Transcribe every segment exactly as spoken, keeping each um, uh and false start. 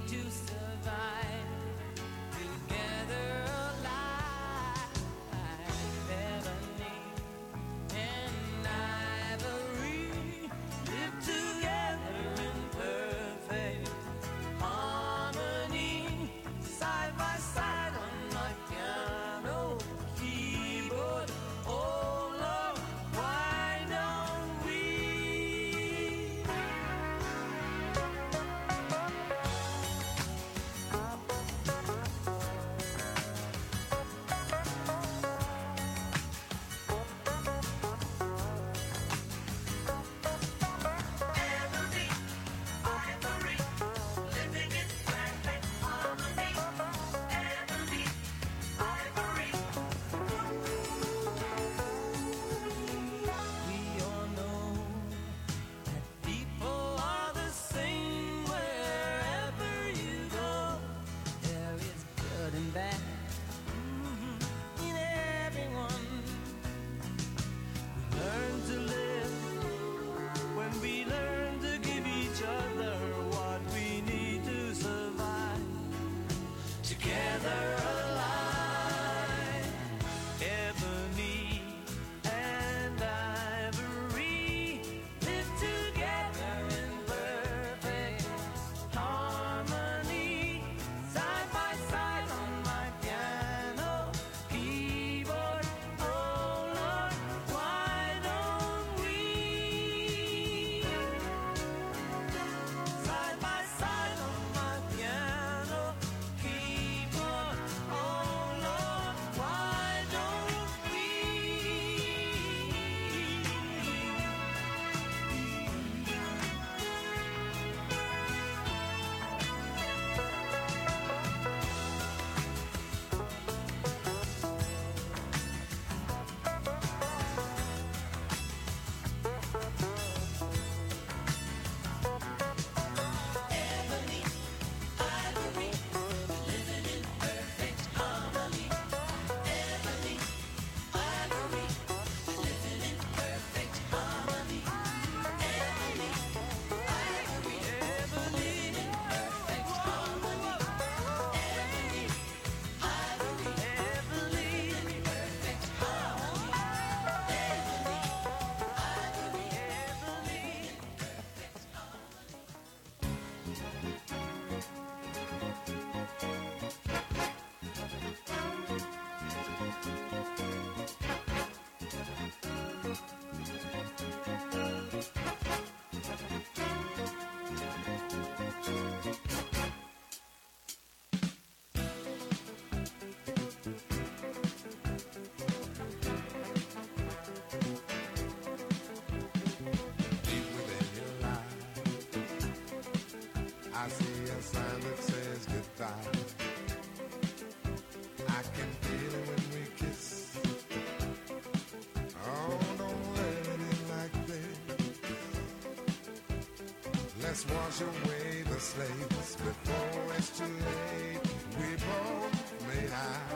Let's wash away the slaves before it's too late. We both made our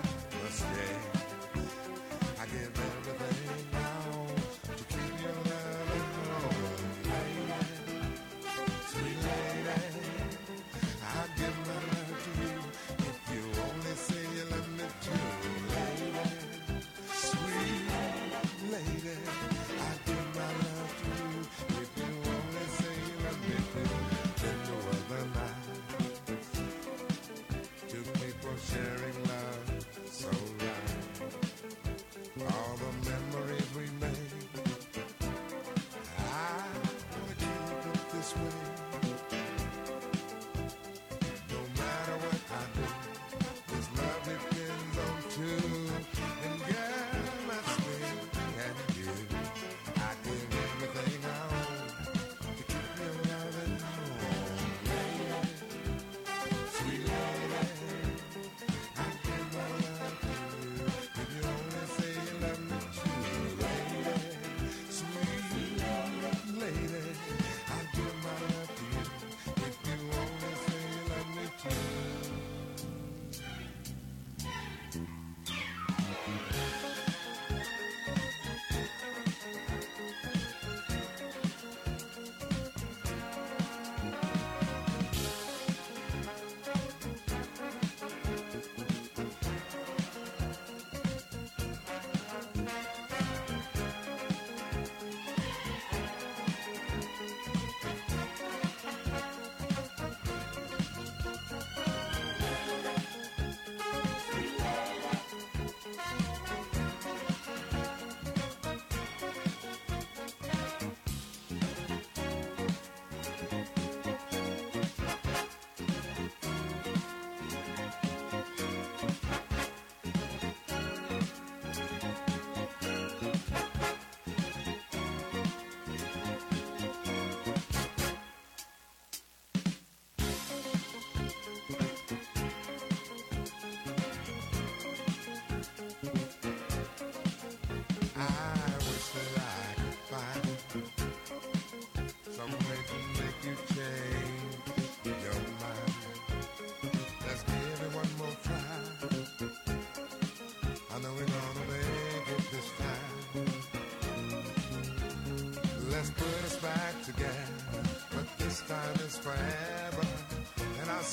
mistakes. I give everything now to keep your love alone, lady, sweet lady. I give my love to you if you only say you love me too, lady, sweet lady. I give my love to you if you only say you love me too. Then no other night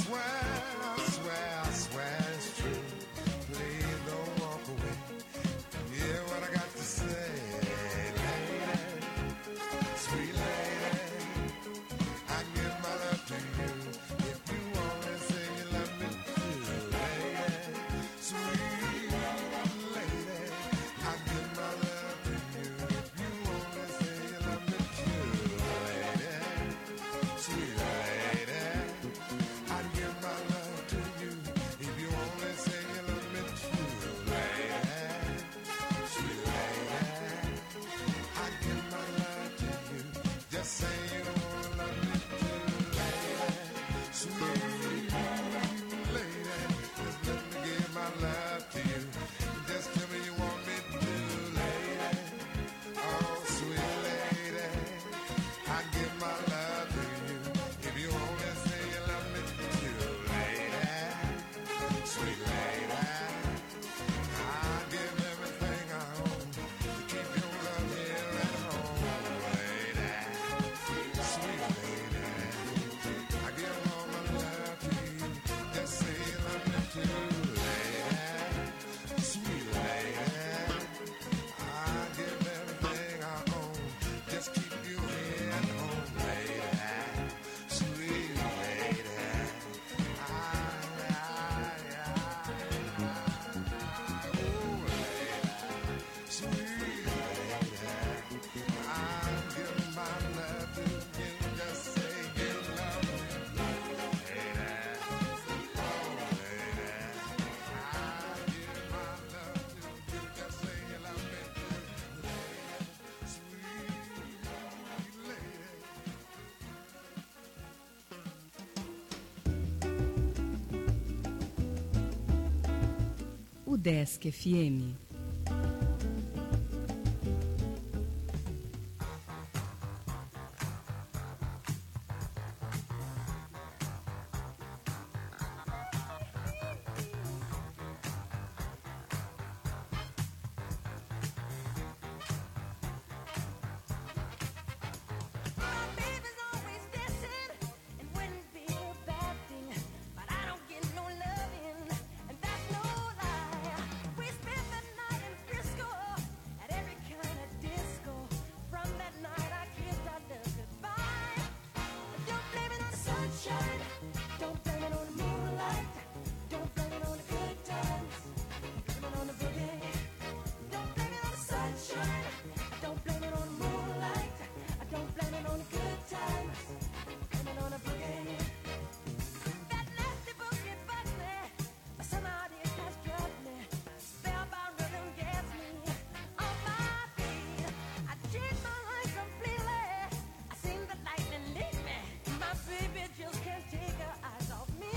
swear, I swear, I swear it's true. Please don't walk away. Hear what I got to say, lady, sweet lady. I give my love to you. If you only say you love me too, lady, sweet lady. I give my love to you. If you only say you love me too, lady, sweet lady. I give my love to you. If you only say you love me too, lady, sweet lady. I give my love to you. Just say you don't wanna love me too, lady, sweet lady. Just let me give my love to you. Just tell me you want me to, lady. Oh, sweet lady. I give my love to you. If you only say you love me too, lady, sweet lady. I give everything I own to keep your love here at home, lady, sweet lady. I give all my love to you. Just say you love me too, lady, sweet lady. I give everything I own. Just keep you here at home, lady, sweet lady. I, I, I, oh, lady, sweet lady. I'm giving my love to you. Just say you love me, lady. Oh, lady. I give my love to you. Just say you love me, lady. Sweet lady. O Desk F M. My baby's always dancing and wouldn't be a bad thing, but I don't get no loving, and that's no lie. We spent the night in Frisco at every kind of disco. From that night I kissed our love goodbye. Don't blame it on the sunshine, don't blame it on the moonlight, don't blame it on the good times, blame it on the boogie. Don't blame it on the sunshine, don't blame it on the moonlight, I don't blame it on the good times, blame it on the boogie. That nasty boogie bugs me, but somehow it has drugged me. Spellbound rhythm gets me on my feet. I changed my life completely, I seen the lightning lead me. My baby just can't take her eyes off me.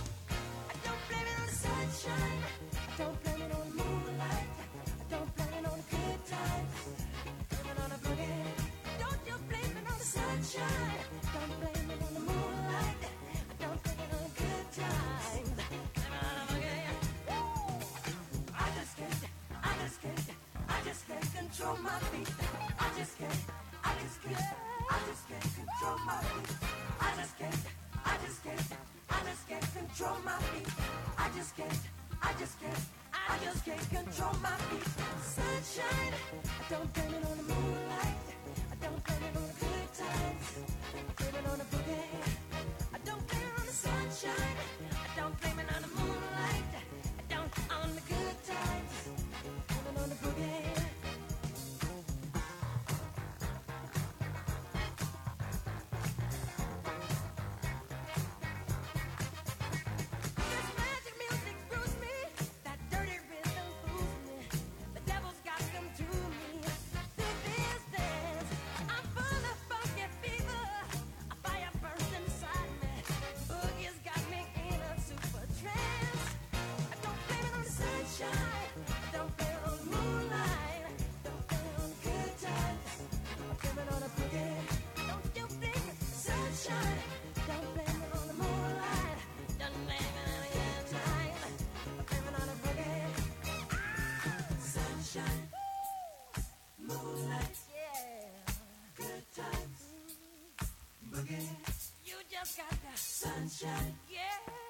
I don't blame it on the sunshine, I don't blame it on the moonlight, I don't blame it on the good times, blame it on the boogie. Don't you blame it on the sunshine, don't blame it on the moonlight, I don't blame it on the good times, blame it on the boogie. Woo! I just can't, I just can't, I just can't control my feet. I just can't, I just can't, I just can't control my feet. I just can't, I just can't, I just can't control my feet. I just can't, I just can't, I just can't control my feet. Sunshine, I don't blame it on the moonlight, I don't blame it on the good times, blame it on the boogie. I don't blame it on the sunshine, I don't blame it on the moonlight, I don't on the good times, blame it on the boogie. This magic music brews me, that dirty rhythm fools me. The devil's got come to me. Through this dance, I'm full of funky fever. A fire burns inside me. Boogie's got me in a super trance. I don't blame it on the sunshine, I don't blame it on the moonlight, don't blame it on the good times, I blame it on the boogie. Don't you blame it, sunshine, don't blame it on the moonlight, don't blame it on the good times, I blame it on the boogie. Sunshine, moonlight, yeah, good times, boogie. You just got the sunshine, yeah.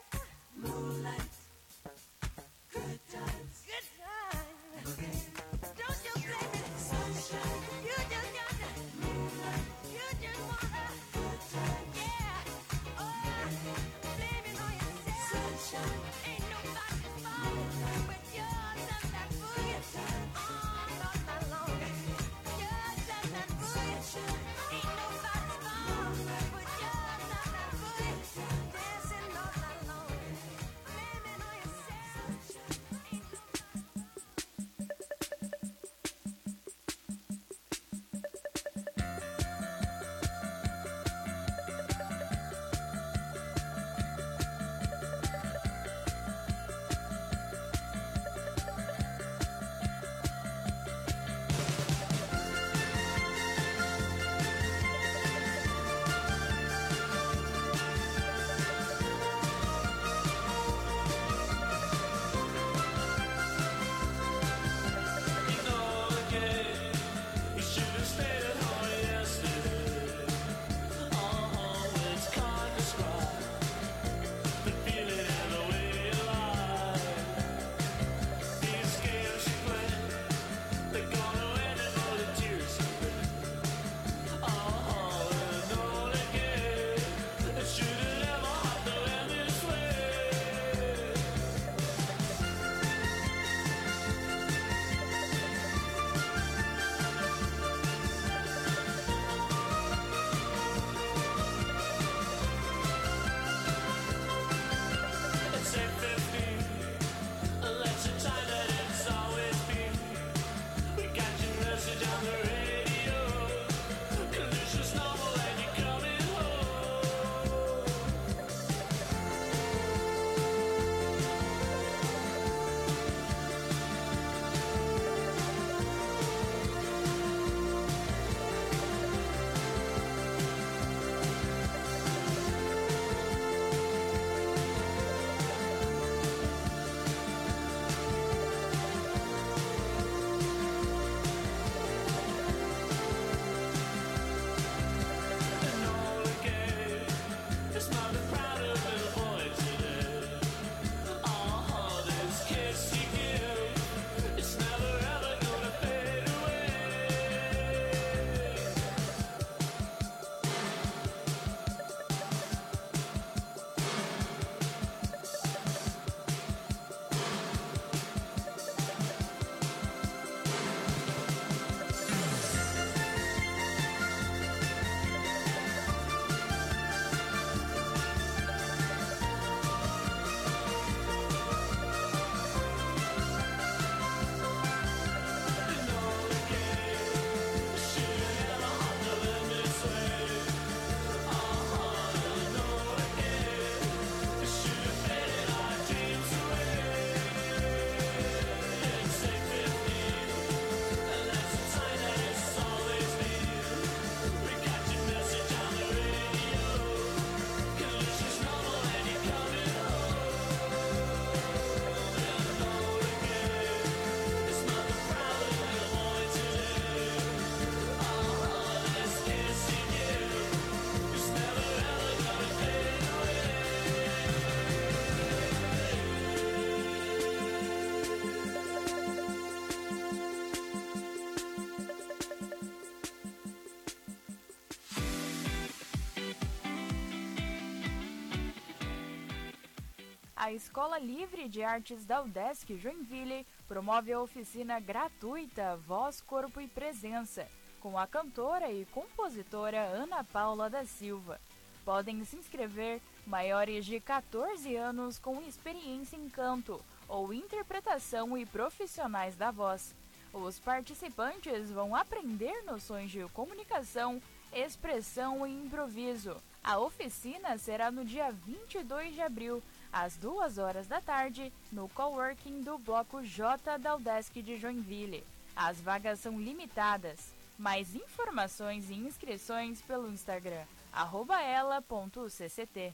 A Escola Livre de Artes da UDESC Joinville promove a oficina gratuita Voz, Corpo e Presença, com a cantora e compositora Ana Paula da Silva. Podem se inscrever maiores de quatorze anos com experiência em canto ou interpretação e profissionais da voz. Os participantes vão aprender noções de comunicação, expressão e improviso. A oficina será no dia vinte e dois de abril, às duas horas da tarde, no coworking do Bloco J da UDESC de Joinville. As vagas são limitadas. Mais informações e inscrições pelo Instagram, arroba ela ponto c c t.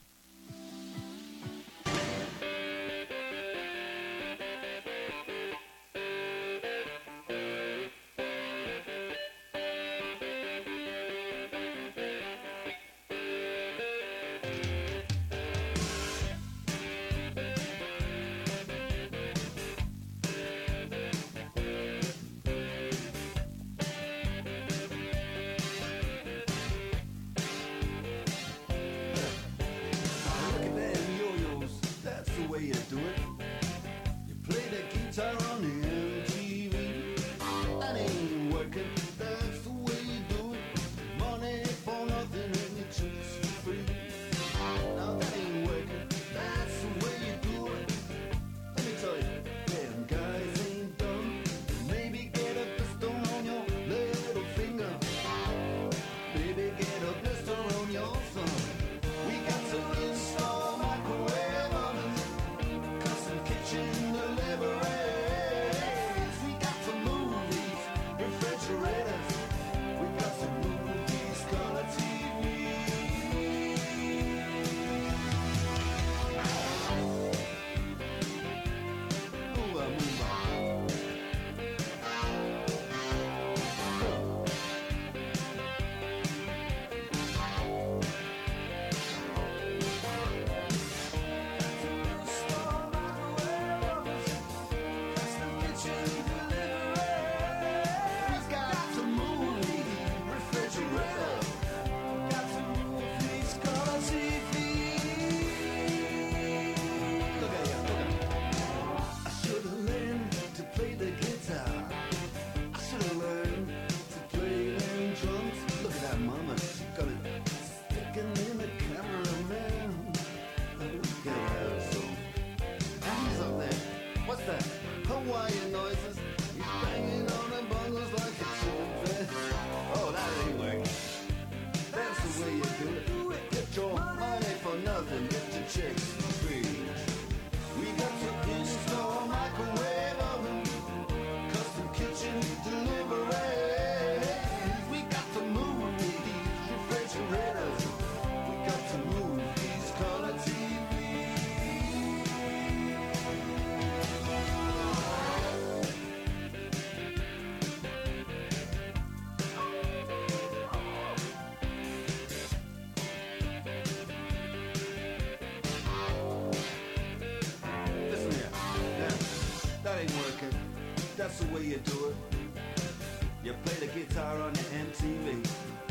That's the way you do it. You play the guitar on your M T V.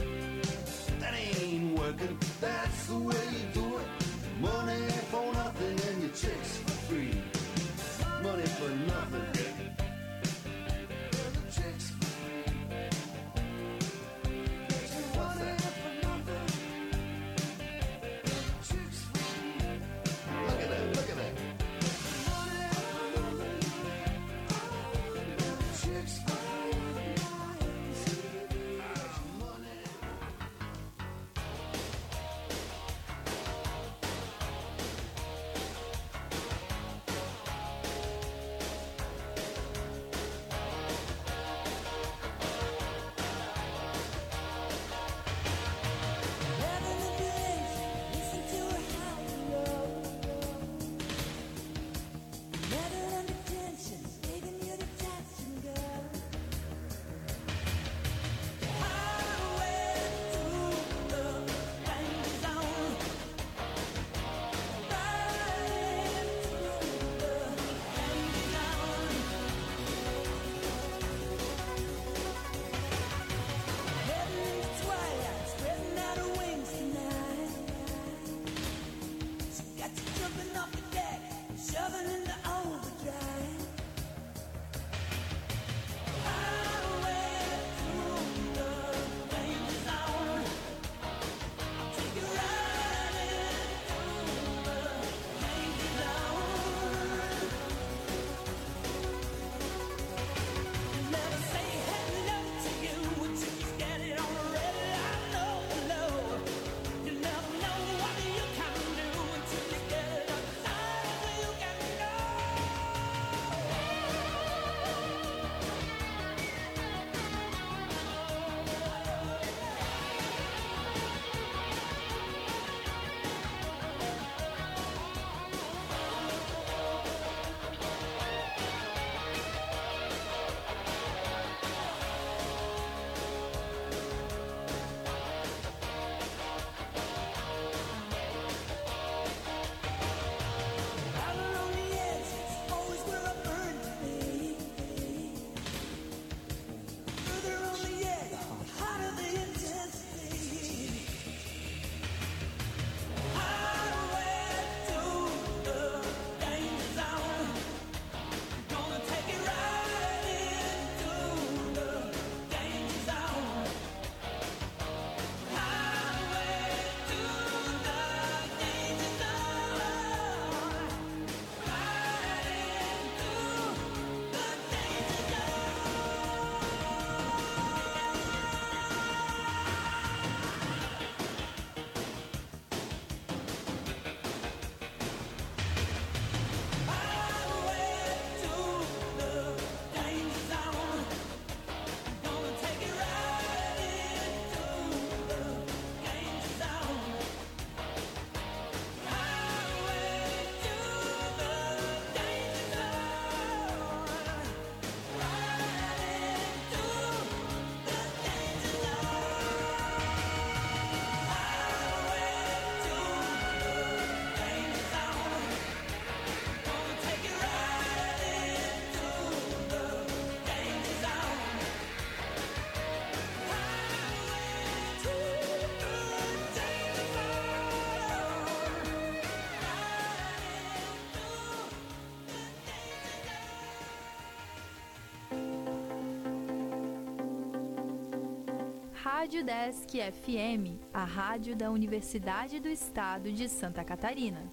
That ain't working. That's the way you do it. Money for nothing and your chicks for free. Money for nothing. Rádio Desk F M, a rádio da Universidade do Estado de Santa Catarina.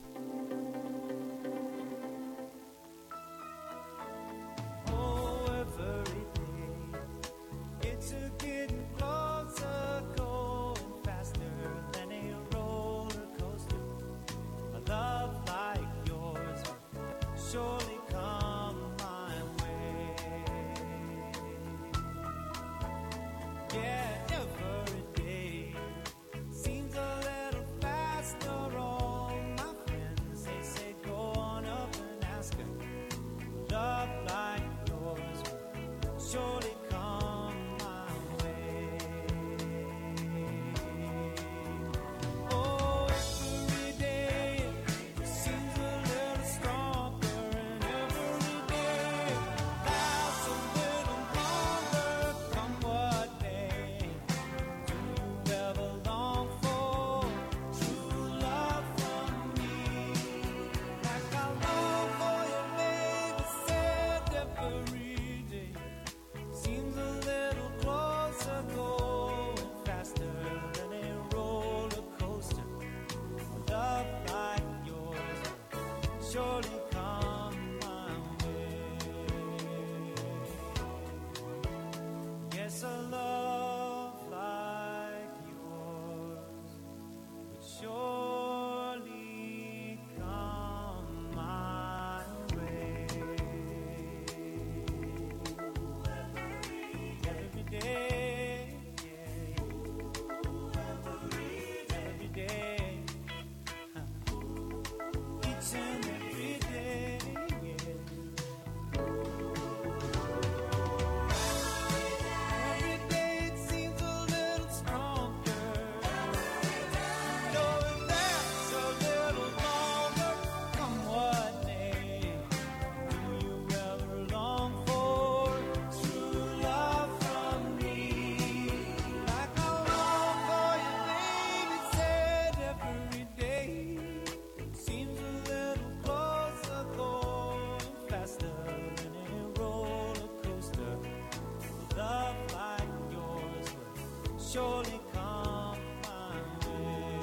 Surely come my way,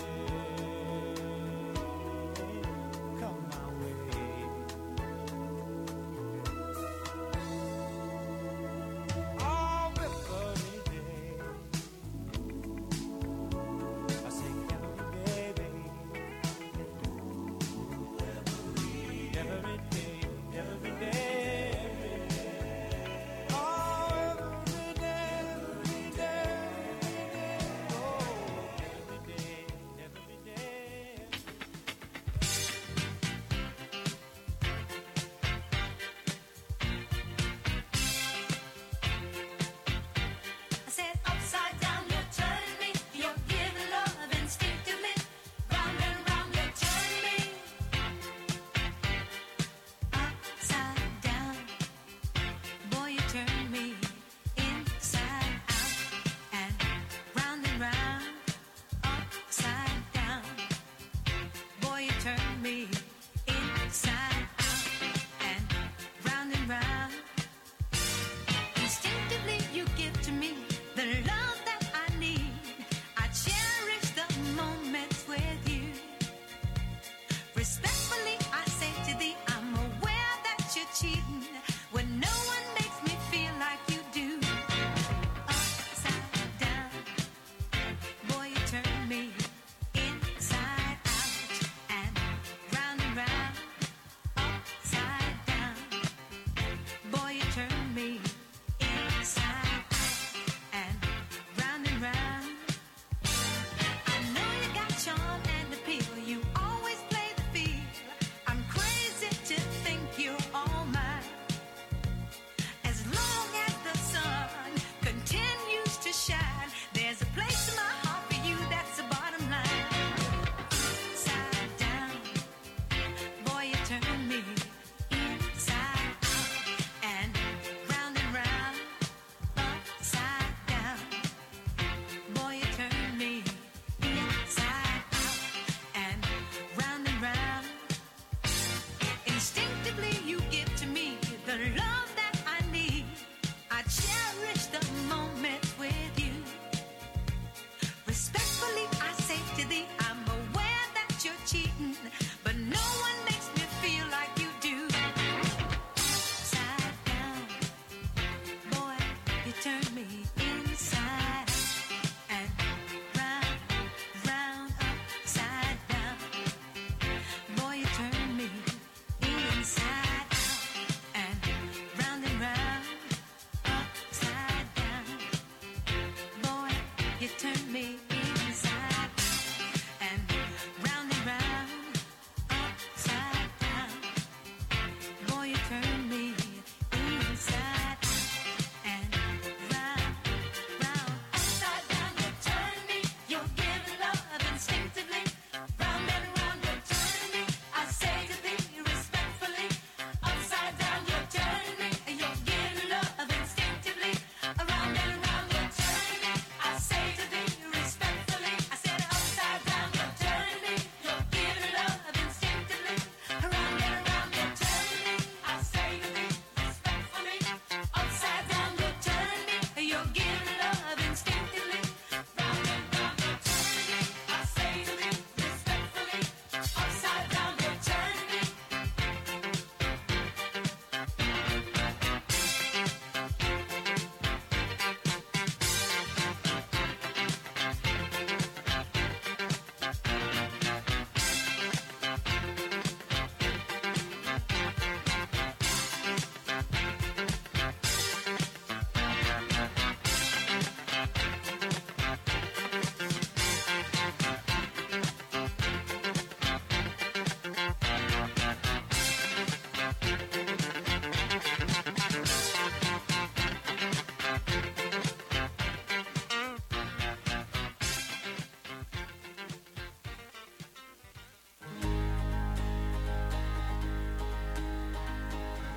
come my way. Oh, every day, I sing every day, baby. Every day, every day, every day. Oh, every day, every day.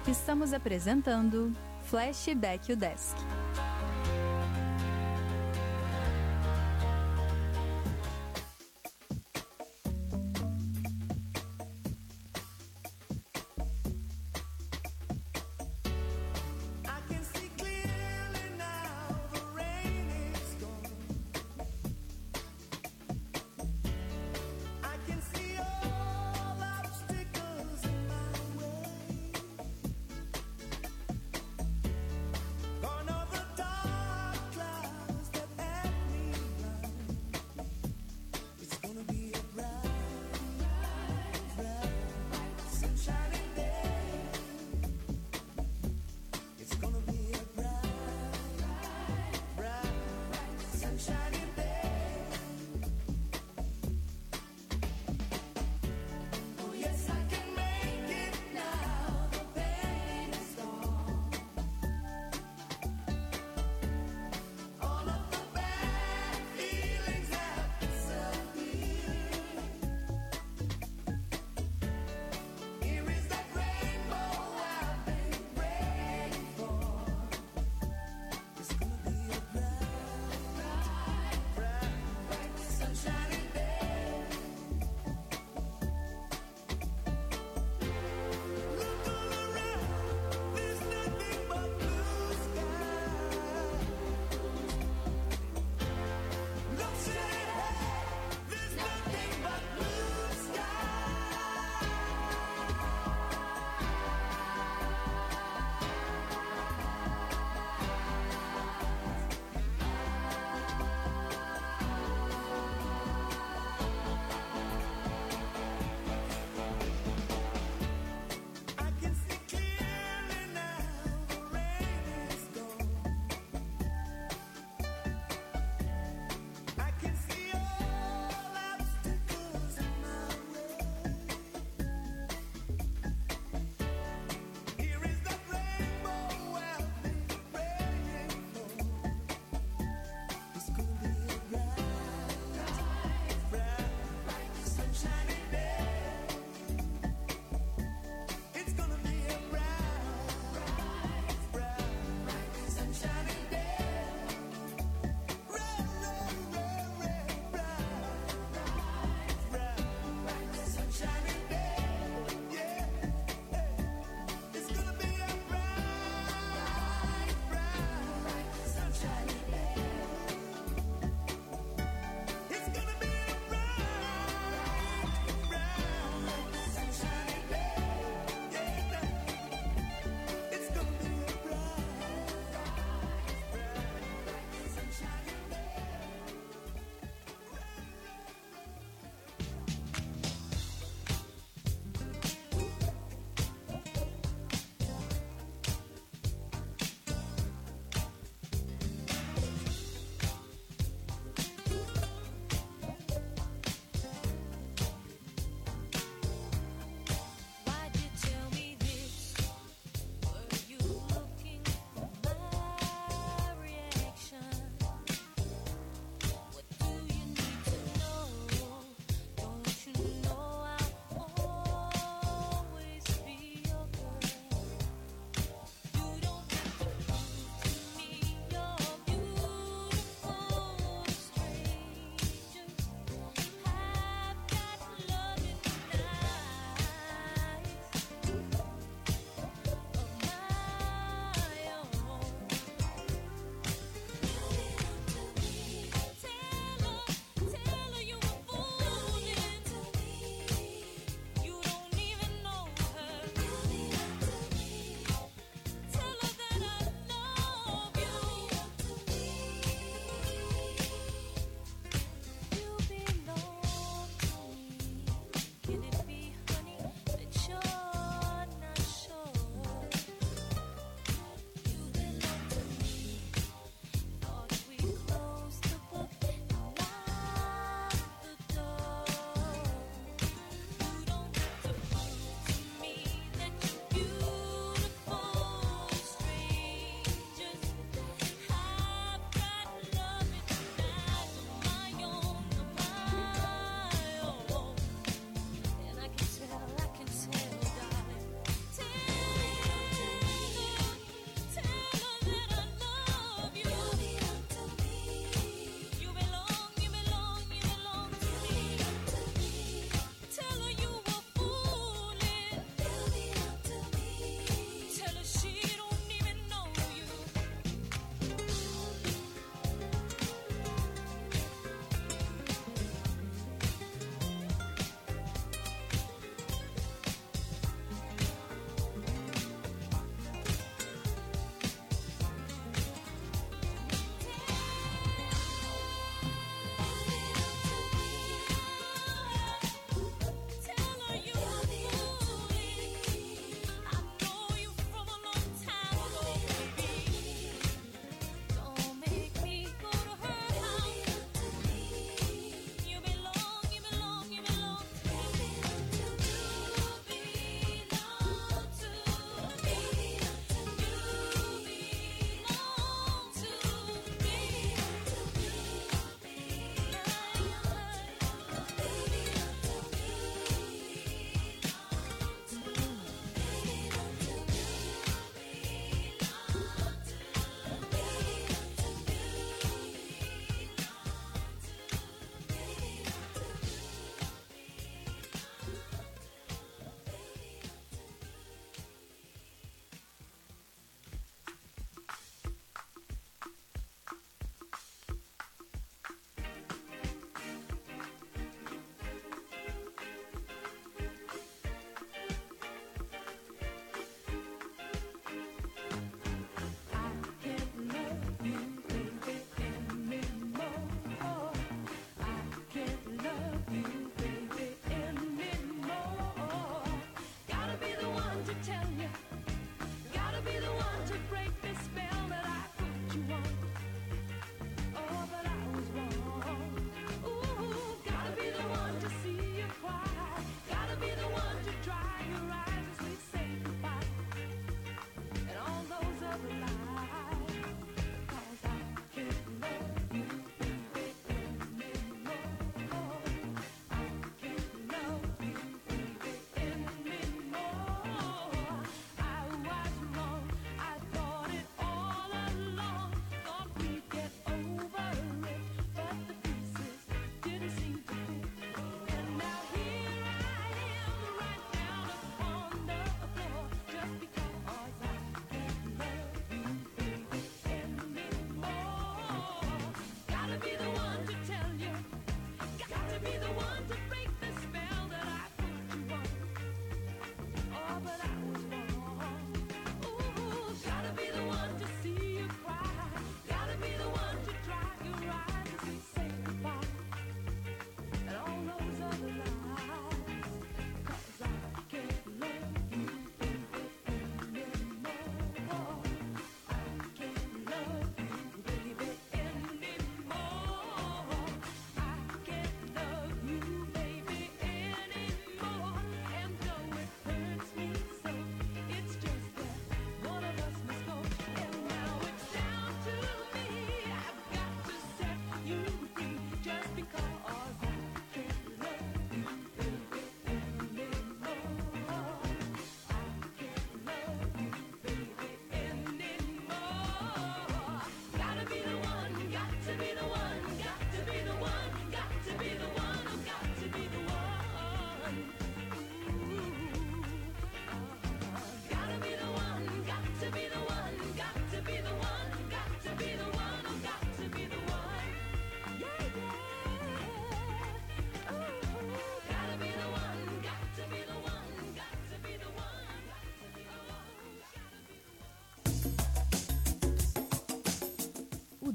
Estamos apresentando Flashback UDESC. Another time.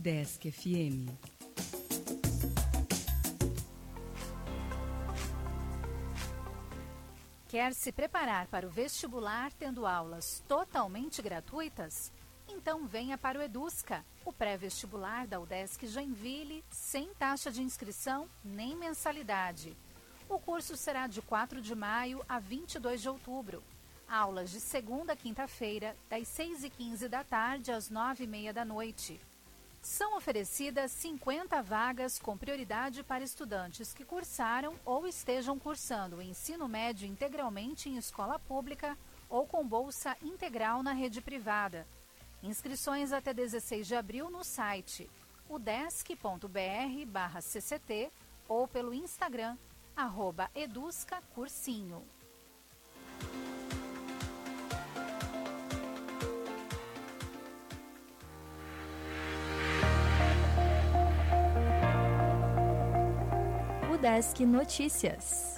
Desk F M. Quer se preparar para o vestibular tendo aulas totalmente gratuitas? Então venha para o Edusca, o pré-vestibular da UDESC Joinville, sem taxa de inscrição nem mensalidade. O curso será de quatro de maio a vinte e dois de outubro. Aulas de segunda a quinta-feira, das seis e quinze da tarde às nove e meia da noite. São oferecidas cinquenta vagas com prioridade para estudantes que cursaram ou estejam cursando o ensino médio integralmente em escola pública ou com bolsa integral na rede privada. Inscrições até dezesseis de abril no site udesc.br barra cct ou pelo Instagram, arroba eduscacursinho. Desk Notícias.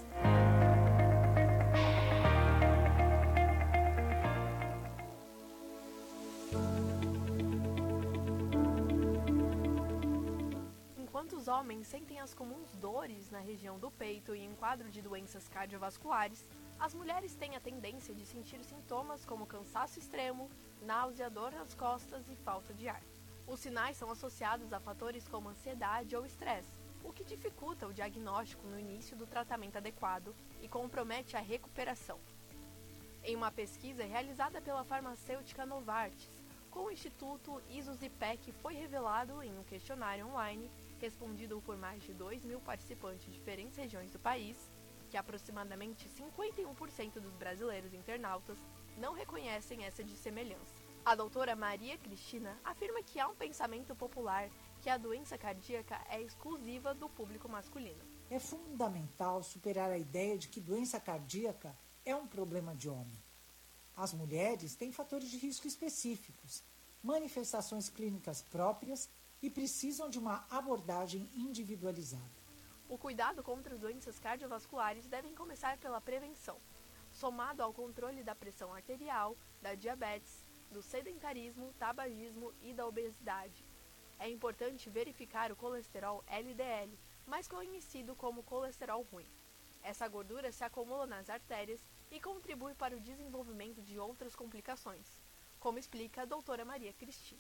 Enquanto os homens sentem as comuns dores na região do peito e em quadro de doenças cardiovasculares, as mulheres têm a tendência de sentir sintomas como cansaço extremo, náusea, dor nas costas e falta de ar. Os sinais são associados a fatores como ansiedade ou estresse, o que dificulta o diagnóstico no início do tratamento adequado e compromete a recuperação. Em uma pesquisa realizada pela farmacêutica Novartis, com o Instituto ISO-ZIPEC, foi revelado em um questionário online, respondido por mais de dois mil participantes de diferentes regiões do país, que aproximadamente cinquenta e um por cento dos brasileiros internautas não reconhecem essa dissemelhança. A doutora Maria Cristina afirma que há um pensamento popular que a doença cardíaca é exclusiva do público masculino. É fundamental superar a ideia de que doença cardíaca é um problema de homem. As mulheres têm fatores de risco específicos, manifestações clínicas próprias e precisam de uma abordagem individualizada. O cuidado contra as doenças cardiovasculares deve começar pela prevenção, somado ao controle da pressão arterial, da diabetes, do sedentarismo, tabagismo e da obesidade. É importante verificar o colesterol L D L, mais conhecido como colesterol ruim. Essa gordura se acumula nas artérias e contribui para o desenvolvimento de outras complicações, como explica a doutora Maria Cristina.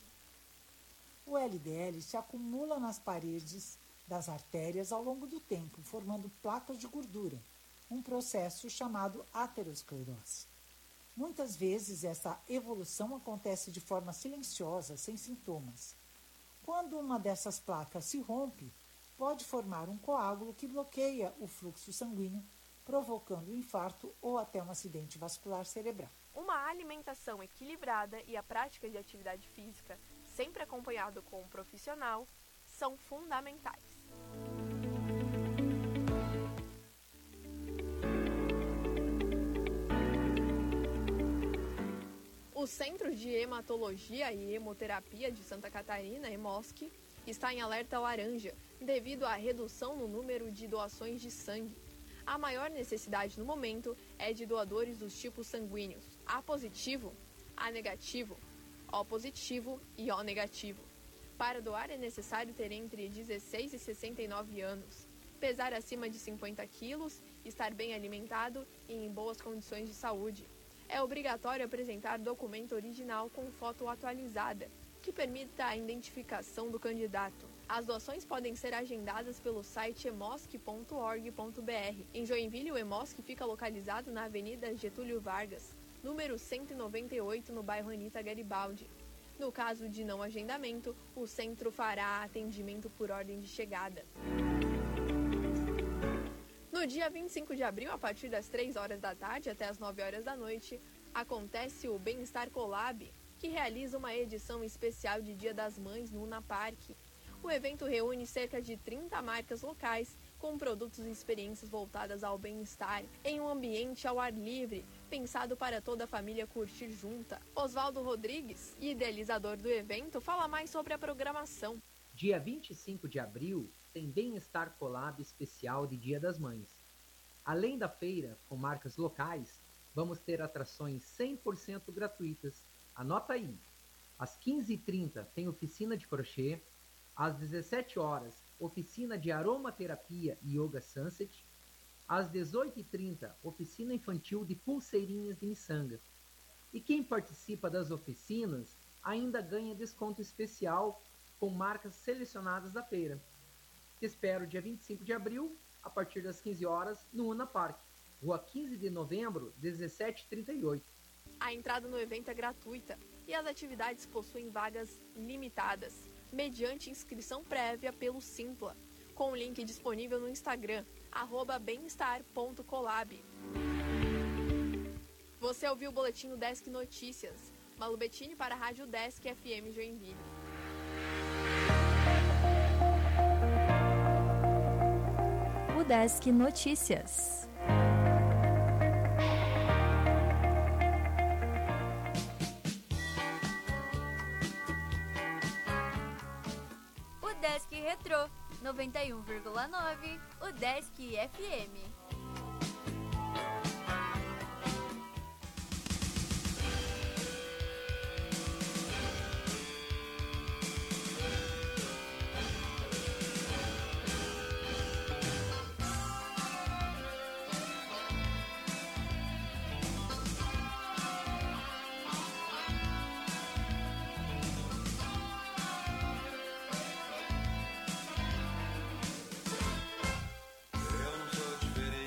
O L D L se acumula nas paredes das artérias ao longo do tempo, formando placas de gordura, um processo chamado aterosclerose. Muitas vezes essa evolução acontece de forma silenciosa, sem sintomas. Quando uma dessas placas se rompe, pode formar um coágulo que bloqueia o fluxo sanguíneo, provocando um infarto ou até um acidente vascular cerebral. Uma alimentação equilibrada e a prática de atividade física, sempre acompanhado com um profissional, são fundamentais. O Centro de Hematologia e Hemoterapia de Santa Catarina, EMOSC, está em alerta laranja devido à redução no número de doações de sangue. A maior necessidade no momento é de doadores dos tipos sanguíneos A positivo, A negativo, O positivo e O negativo. Para doar é necessário ter entre dezesseis e sessenta e nove anos, pesar acima de cinquenta quilos, estar bem alimentado e em boas condições de saúde. É obrigatório apresentar documento original com foto atualizada, que permita a identificação do candidato. As doações podem ser agendadas pelo site emosc ponto org ponto br. Em Joinville, o EMOSC fica localizado na Avenida Getúlio Vargas, número cento e noventa e oito, no bairro Anita Garibaldi. No caso de não agendamento, o centro fará atendimento por ordem de chegada. No dia vinte e cinco de abril, a partir das três horas da tarde até as nove horas da noite, acontece o Bem-Estar Collab, que realiza uma edição especial de Dia das Mães no Una Park. O evento reúne cerca de trinta marcas locais com produtos e experiências voltadas ao bem-estar, em um ambiente ao ar livre, pensado para toda a família curtir junta. Oswaldo Rodrigues, idealizador do evento, fala mais sobre a programação. Dia vinte e cinco de abril tem Bem-Estar Collab especial de Dia das Mães. Além da feira, com marcas locais, vamos ter atrações cem por cento gratuitas. Anota aí! Às quinze e trinta tem oficina de crochê, Às dezessete horas, oficina de aromaterapia e yoga sunset. Às dezoito e trinta, oficina infantil de pulseirinhas de miçanga. E quem participa das oficinas ainda ganha desconto especial com marcas selecionadas da feira. Te espero dia vinte e cinco de abril, a partir das quinze horas, no Una Park, Rua quinze de novembro, dezessete e trinta e oito. A entrada no evento é gratuita e as atividades possuem vagas limitadas, mediante inscrição prévia pelo Simpla, com o link disponível no Instagram, arroba bemestar ponto colab. Você ouviu o boletim do Desk Notícias. Malu Bettini para a Rádio Desk F M Joinville. O Desk Notícias. O Desk Retrô, noventa e um vírgula nove, o Desk F M. Eu não sou diferente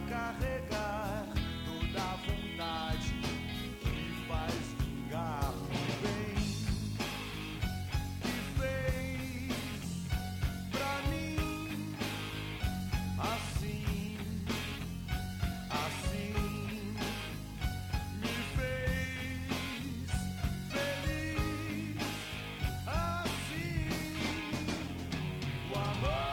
carregar toda a vontade que faz vingar o bem que fez pra mim assim, assim me fez feliz assim. O amor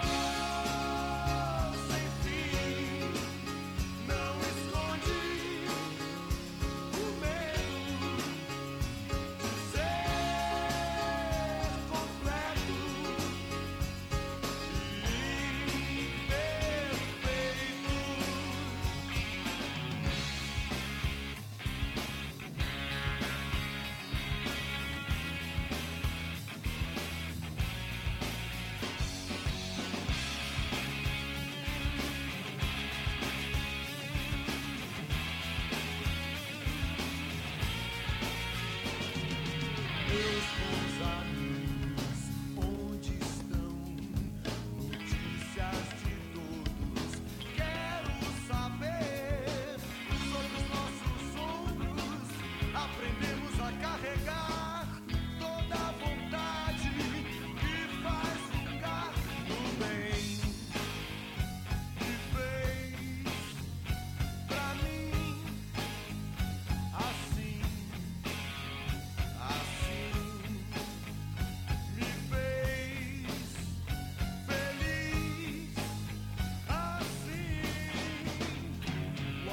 sem fim não esconde o medo de ser completo e perfeito. Meus bons amigos, onde estão? Notícias de todos. Quero saber sobre os nossos ombros. Aprendemos a carregar toda a vontade que faz ficar no bem que fez pra mim assim. Assim me fez feliz assim. O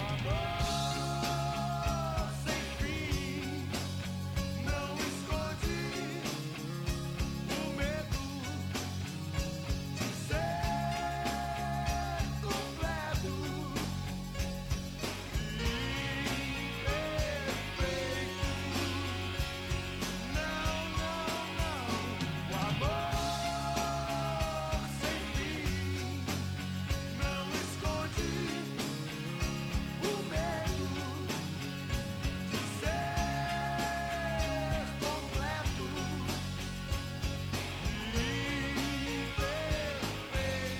amor sem fim não esconde o medo de ser completo e perfeito. Não, não, não. O amor sem fim não esconde o medo de ser completo e perfeito.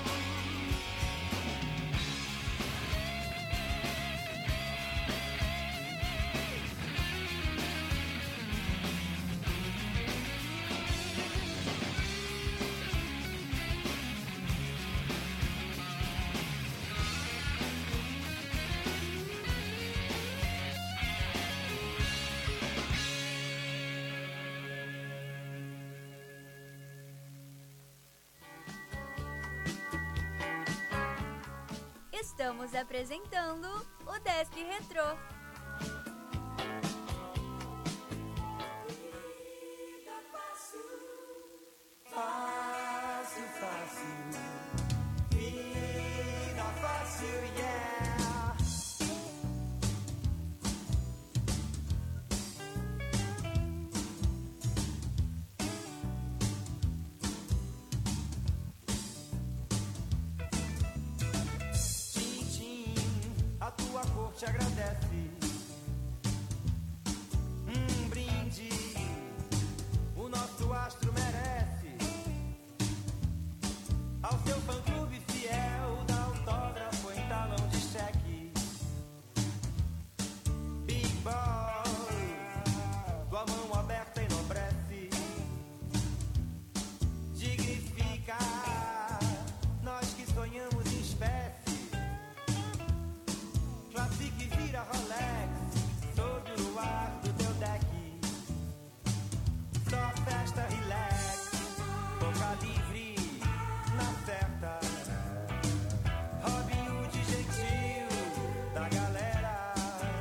Estamos apresentando o Desk Retrô. Fácil, fácil. Vida fácil, yeah. Tchim, tchim, a tua cor te agradece. Um brinde, o nosso astro merece. Ao seu fã-clube fiel, dá autógrafo em talão de cheque. Big Boss, tua mão aberta enobrece. Dignifica nós que sonhamos em espécie. Classique e vira Rolex sob o ar do teu deck. Só festa, relax, boca livre na certa. Robin Hood gentil da galera,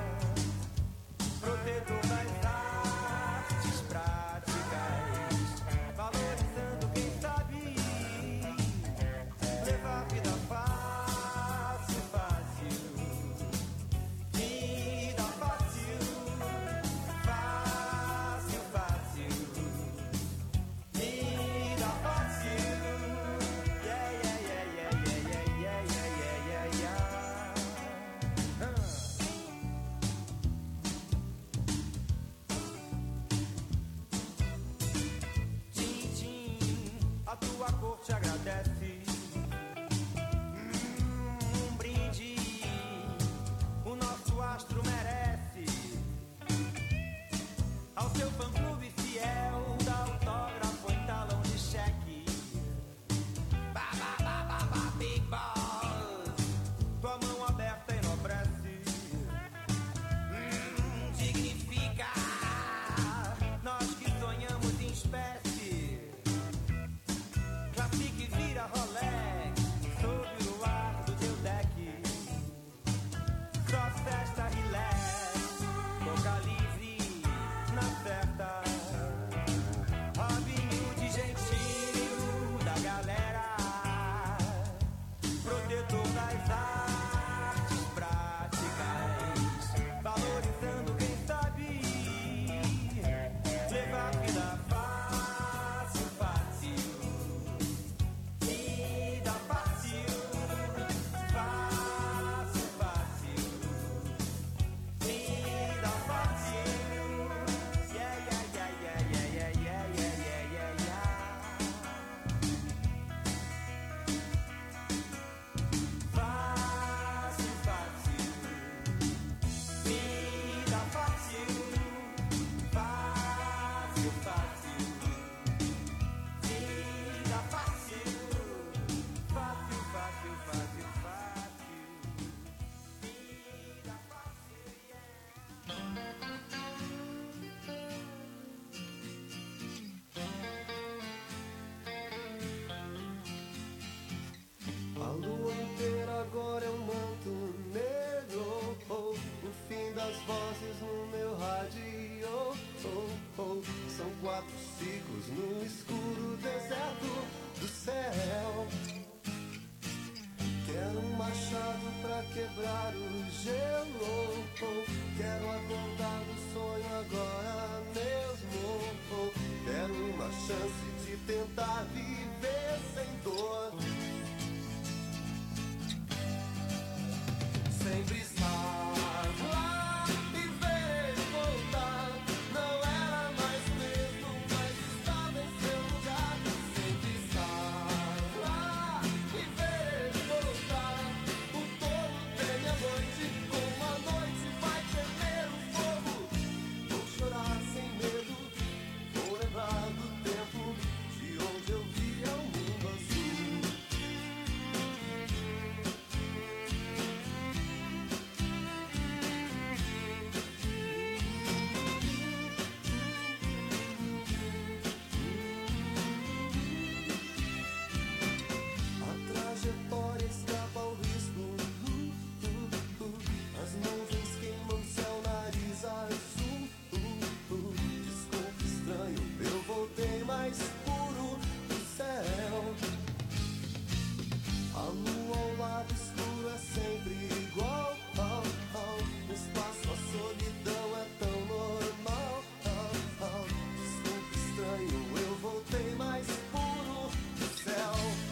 protetor das artes práticas, valorizando quem sabe levar a vida fácil, fácil. Vida fácil, fácil, fácil. Vida fácil. Yeah, yeah, yeah, yeah, yeah, yeah, yeah, yeah, yeah, yeah. Ah. Tchim, tchim, a tua cor te agradece.